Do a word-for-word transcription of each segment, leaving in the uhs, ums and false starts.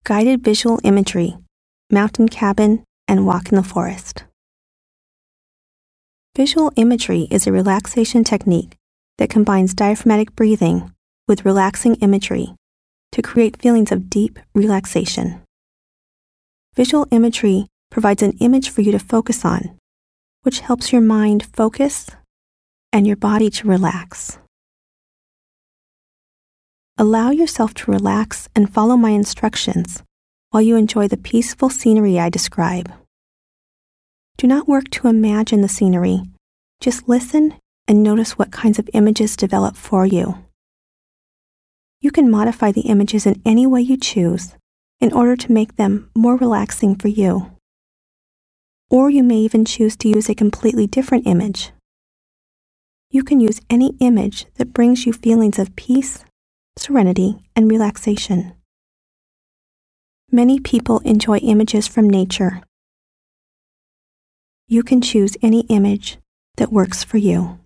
guided visual imagery, mountain cabin, and walk in the forest. Visual imagery is a relaxation technique that combines diaphragmatic breathing with relaxing imagery to create feelings of deep relaxation. Visual imagery provides an image for you to focus on, which helps your mind focus and your body to relax. Allow yourself to relax and follow my instructions while you enjoy the peaceful scenery I describe. Do not work to imagine the scenery. Just listen and notice what kinds of images develop for you. You can modify the images in any way you choose in order to make them more relaxing for you. Or you may even choose to use a completely different image. You can use any image that brings you feelings of peace, serenity, and relaxation. Many people enjoy images from nature. You can choose any image that works for you.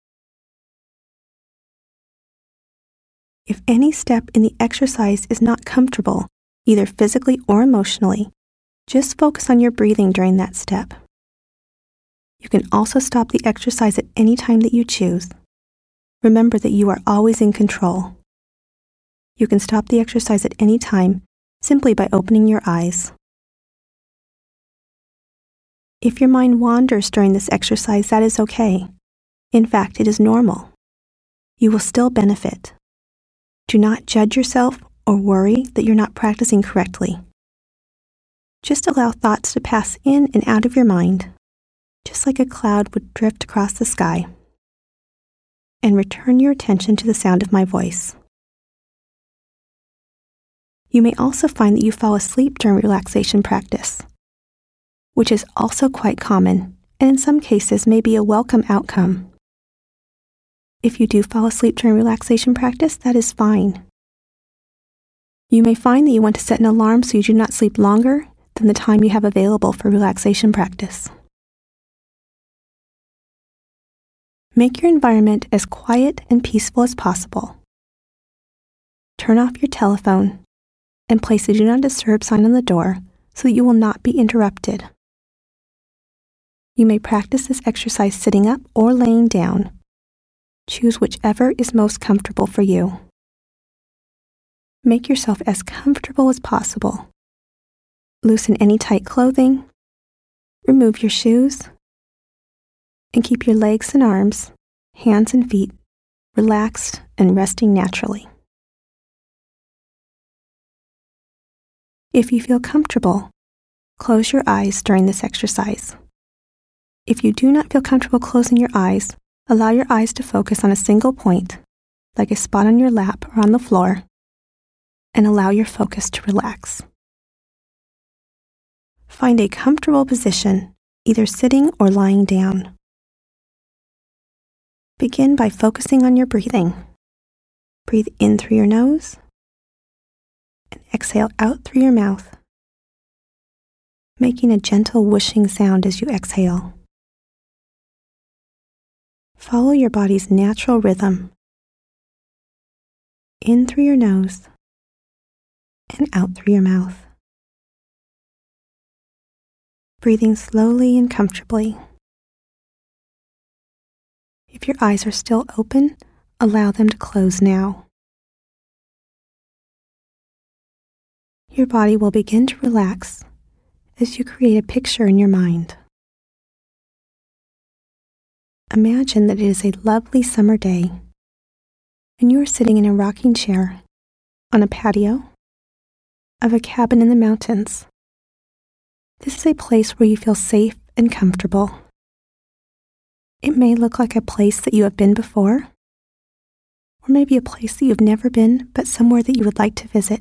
If any step in the exercise is not comfortable, either physically or emotionally, just focus on your breathing during that step. You can also stop the exercise at any time that you choose. Remember that you are always in control. You can stop the exercise at any time simply by opening your eyes. If your mind wanders during this exercise, that is okay. In fact, it is normal. You will still benefit. Do not judge yourself or worry that you're not practicing correctly. Just allow thoughts to pass in and out of your mind, just like a cloud would drift across the sky. And return your attention to the sound of my voice. You may also find that you fall asleep during relaxation practice, which is also quite common and in some cases may be a welcome outcome. If you do fall asleep during relaxation practice, that is fine. You may find that you want to set an alarm so you do not sleep longer than the time you have available for relaxation practice. Make your environment as quiet and peaceful as possible. Turn off your telephone and place a Do Not Disturb sign on the door so that you will not be interrupted. You may practice this exercise sitting up or laying down. Choose whichever is most comfortable for you. Make yourself as comfortable as possible. Loosen any tight clothing, remove your shoes, and keep your legs and arms, hands and feet relaxed and resting naturally. If you feel comfortable, close your eyes during this exercise. If you do not feel comfortable closing your eyes, allow your eyes to focus on a single point, like a spot on your lap or on the floor, and allow your focus to relax. Find a comfortable position, either sitting or lying down. Begin by focusing on your breathing. Breathe in through your nose and exhale out through your mouth, making a gentle whooshing sound as you exhale. Follow your body's natural rhythm. In through your nose and out through your mouth. Breathing slowly and comfortably. If your eyes are still open, allow them to close now. Your body will begin to relax as you create a picture in your mind. Imagine that it is a lovely summer day, and you are sitting in a rocking chair on a patio of a cabin in the mountains. This is a place where you feel safe and comfortable. It may look like a place that you have been before, or maybe a place that you've never been, but somewhere that you would like to visit.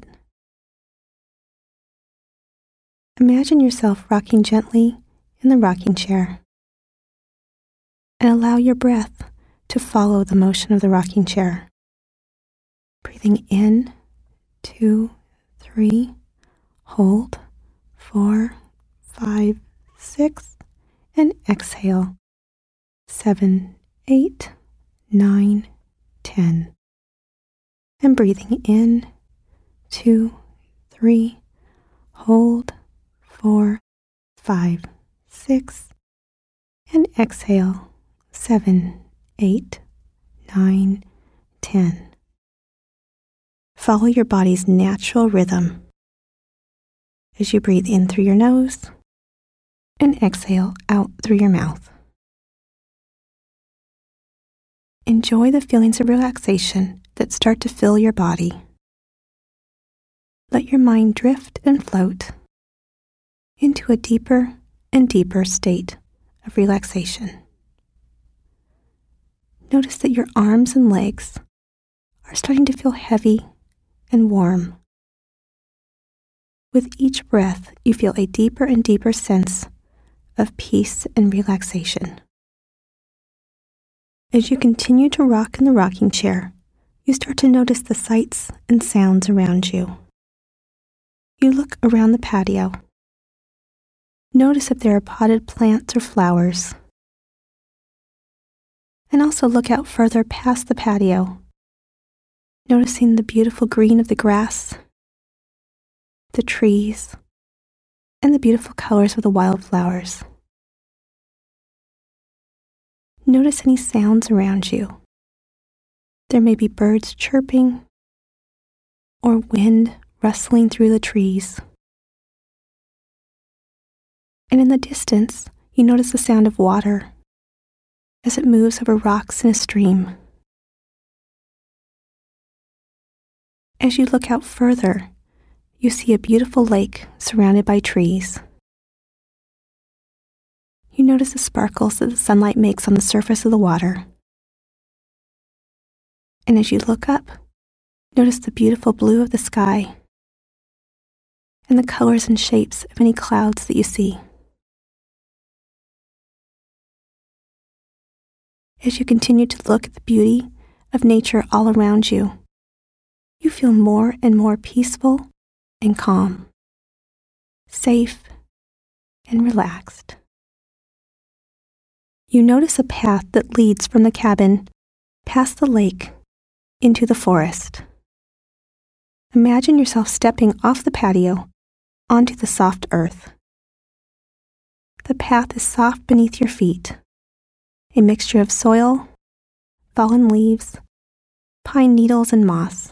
Imagine yourself rocking gently in the rocking chair, and allow your breath to follow the motion of the rocking chair. Breathing in, two, three, hold, four, five, six, and exhale, seven, eight, nine, ten. And breathing in, two, three, hold, four, five, six, and exhale, seven, eight, nine, ten. Follow your body's natural rhythm as you breathe in through your nose and exhale out through your mouth. Enjoy the feelings of relaxation that start to fill your body. Let your mind drift and float into a deeper and deeper state of relaxation. Notice that your arms and legs are starting to feel heavy and warm. With each breath, you feel a deeper and deeper sense of peace and relaxation. As you continue to rock in the rocking chair, you start to notice the sights and sounds around you. You look around the patio. Notice if there are potted plants or flowers. And also look out further past the patio, noticing the beautiful green of the grass, the trees, and the beautiful colors of the wildflowers. Notice any sounds around you. There may be birds chirping or wind rustling through the trees. And in the distance, you notice the sound of water as it moves over rocks in a stream. As you look out further, you see a beautiful lake surrounded by trees. You notice the sparkles that the sunlight makes on the surface of the water. And as you look up, notice the beautiful blue of the sky and the colors and shapes of any clouds that you see. As you continue to look at the beauty of nature all around you, you feel more and more peaceful and calm, safe and relaxed. You notice a path that leads from the cabin past the lake into the forest. Imagine yourself stepping off the patio onto the soft earth. The path is soft beneath your feet, a mixture of soil, fallen leaves, pine needles, and moss.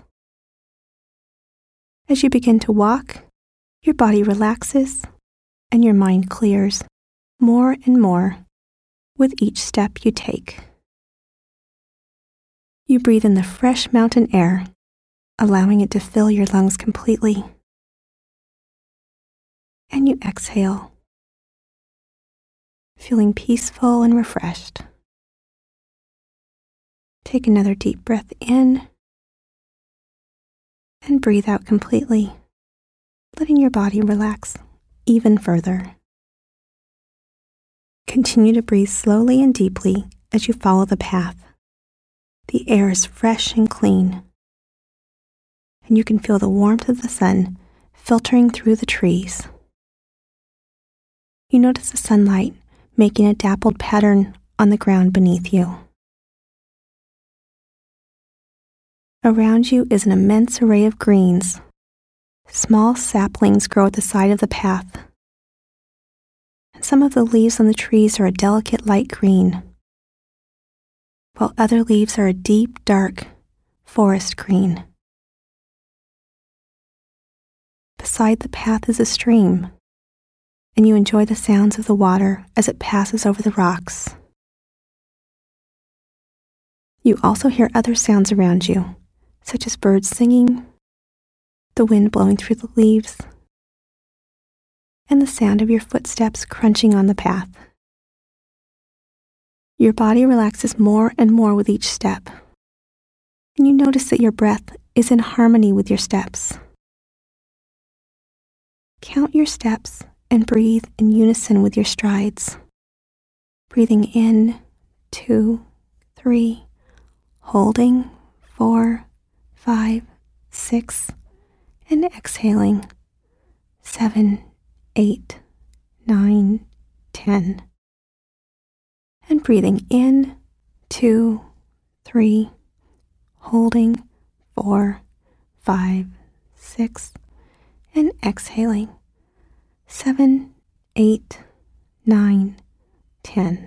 As you begin to walk, your body relaxes and your mind clears more and more with each step you take. You breathe in the fresh mountain air, allowing it to fill your lungs completely. And you exhale, feeling peaceful and refreshed. Take another deep breath in and breathe out completely, letting your body relax even further. Continue to breathe slowly and deeply as you follow the path. The air is fresh and clean, and you can feel the warmth of the sun filtering through the trees. You notice the sunlight making a dappled pattern on the ground beneath you. Around you is an immense array of greens. Small saplings grow at the side of the path, and some of the leaves on the trees are a delicate light green, while other leaves are a deep, dark forest green. Beside the path is a stream, and you enjoy the sounds of the water as it passes over the rocks. You also hear other sounds around you, such as birds singing, the wind blowing through the leaves, and the sound of your footsteps crunching on the path. Your body relaxes more and more with each step, and you notice that your breath is in harmony with your steps. Count your steps and breathe in unison with your strides. Breathing in, two, three, holding, four, five, six, and exhaling, seven, eight, nine, ten. And breathing in, two, three, holding, four, five, six, and exhaling, seven, eight, nine, ten.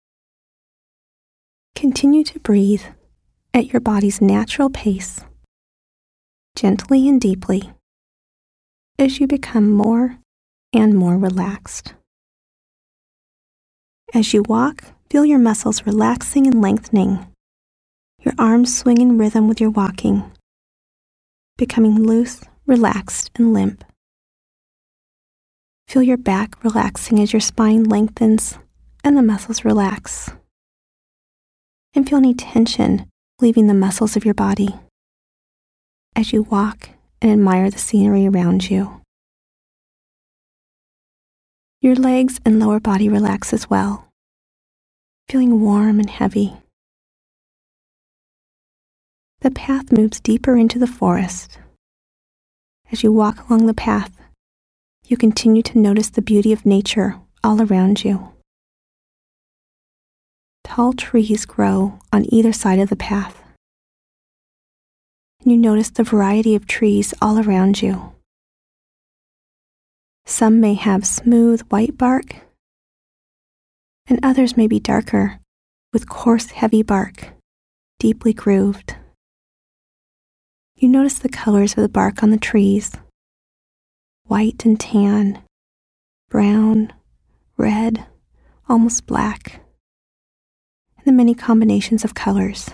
Continue to breathe at your body's natural pace, gently and deeply, as you become more and more relaxed. As you walk, feel your muscles relaxing and lengthening. Your arms swing in rhythm with your walking, becoming loose, relaxed, and limp. Feel your back relaxing as your spine lengthens and the muscles relax. And feel any tension leaving the muscles of your body as you walk and admire the scenery around you. Your legs and lower body relax as well, feeling warm and heavy. The path moves deeper into the forest. As you walk along the path, you continue to notice the beauty of nature all around you. Tall trees grow on either side of the path. And you notice the variety of trees all around you. Some may have smooth white bark, and others may be darker with coarse, heavy bark, deeply grooved. You notice the colors of the bark on the trees: white and tan, brown, red, almost black, and the many combinations of colors.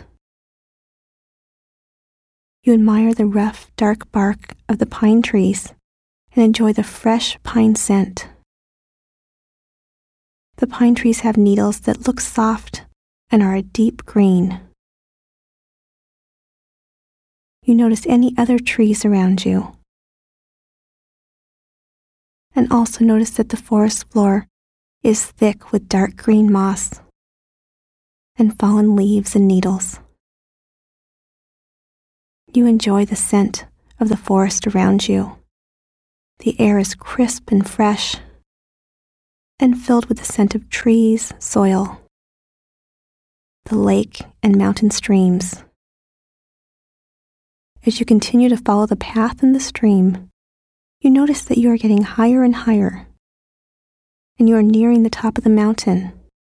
You admire the rough, dark bark of the pine trees and enjoy the fresh pine scent. The pine trees have needles that look soft and are a deep green. You notice any other trees around you, and also notice that the forest floor is thick with dark green moss and fallen leaves and needles. You enjoy the scent of the forest around you. The air is crisp and fresh and filled with the scent of trees, soil, the lake, and mountain streams. As you continue to follow the path and the stream, you notice that you are getting higher and higher, and you are nearing the top of the mountain.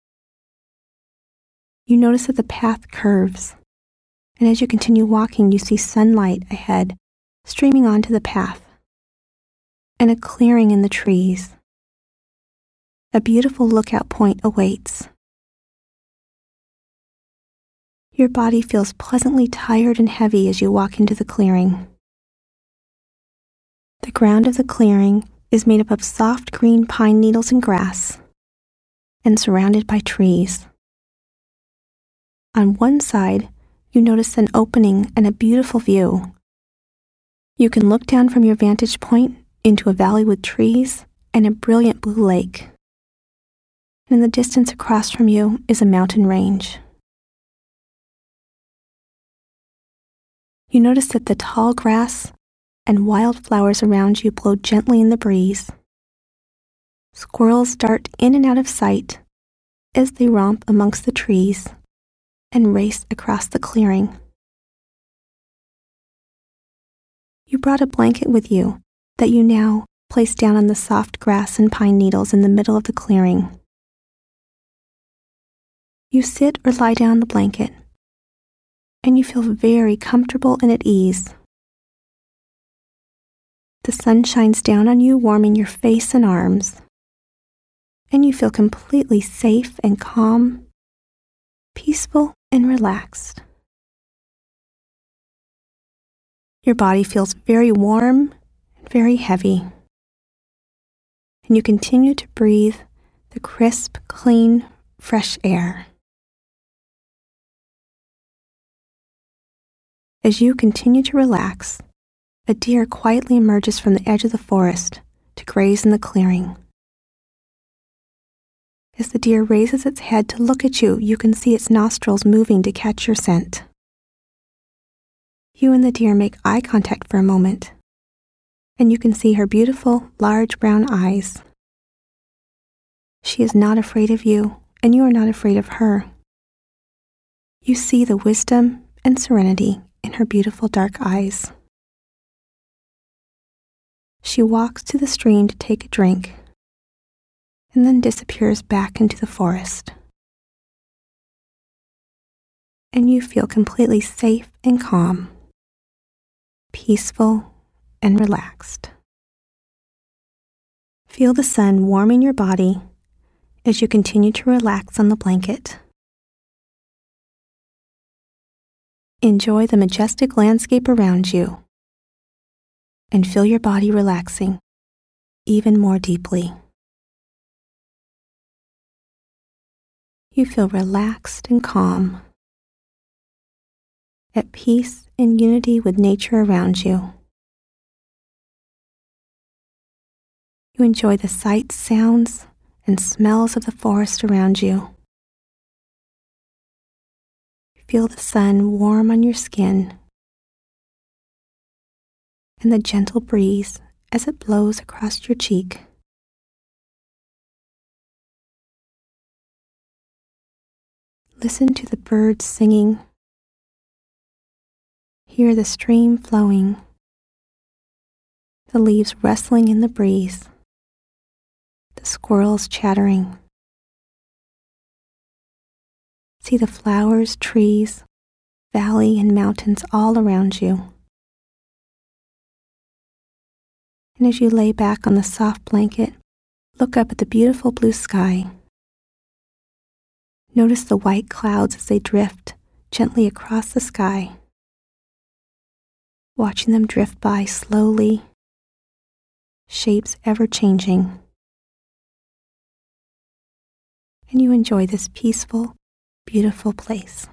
You notice that the path curves, and as you continue walking, you see sunlight ahead streaming onto the path, and a clearing in the trees. A beautiful lookout point awaits. Your body feels pleasantly tired and heavy as you walk into the clearing. The ground of the clearing is made up of soft green pine needles and grass, and surrounded by trees. On one side, you notice an opening and a beautiful view. You can look down from your vantage point into a valley with trees and a brilliant blue lake. And in the distance across from you is a mountain range. You notice that the tall grass and wild flowers around you blow gently in the breeze. Squirrels dart in and out of sight as they romp amongst the trees and race across the clearing. You brought a blanket with you that you now place down on the soft grass and pine needles in the middle of the clearing. You sit or lie down on the blanket, and you feel very comfortable and at ease. The sun shines down on you, warming your face and arms, and you feel completely safe and calm, peaceful and relaxed. Your body feels very warm and very heavy, and you continue to breathe the crisp, clean, fresh air. As you continue to relax, a deer quietly emerges from the edge of the forest to graze in the clearing. As the deer raises its head to look at you, you can see its nostrils moving to catch your scent. You and the deer make eye contact for a moment, and you can see her beautiful, large brown eyes. She is not afraid of you, and you are not afraid of her. You see the wisdom and serenity in her beautiful dark eyes. She walks to the stream to take a drink and then disappears back into the forest. And you feel completely safe and calm, peaceful and relaxed. Feel the sun warming your body as you continue to relax on the blanket. Enjoy the majestic landscape around you and feel your body relaxing even more deeply. You feel relaxed and calm, at peace and unity with nature around you. You enjoy the sights, sounds, and smells of the forest around you. Feel the sun warm on your skin and the gentle breeze as it blows across your cheek. Listen to the birds singing. Hear the stream flowing, the leaves rustling in the breeze, the squirrels chattering. See the flowers, trees, valley, and mountains all around you. And as you lay back on the soft blanket, look up at the beautiful blue sky. Notice the white clouds as they drift gently across the sky, watching them drift by slowly, shapes ever changing. And you enjoy this peaceful, beautiful place.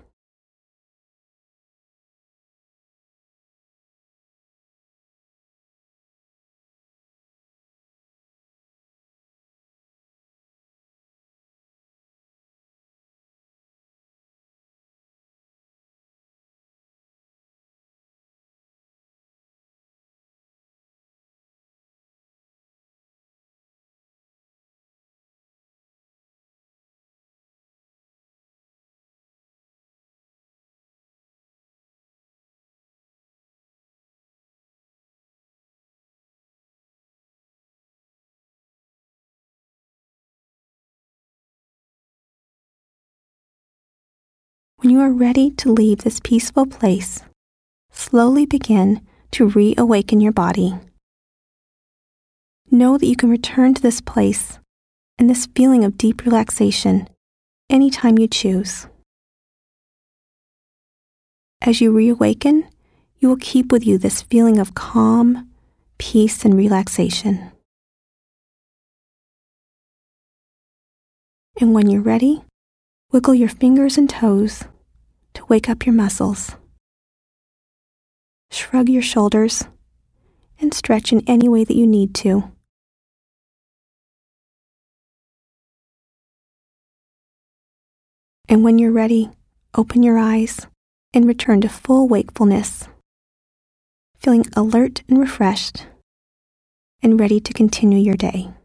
When you are ready to leave this peaceful place, slowly begin to reawaken your body. Know that you can return to this place and this feeling of deep relaxation anytime you choose. As you reawaken, you will keep with you this feeling of calm, peace, and relaxation. And when you're ready, wiggle your fingers and toes to wake up your muscles. Shrug your shoulders and stretch in any way that you need to. And when you're ready, open your eyes and return to full wakefulness, feeling alert and refreshed and ready to continue your day.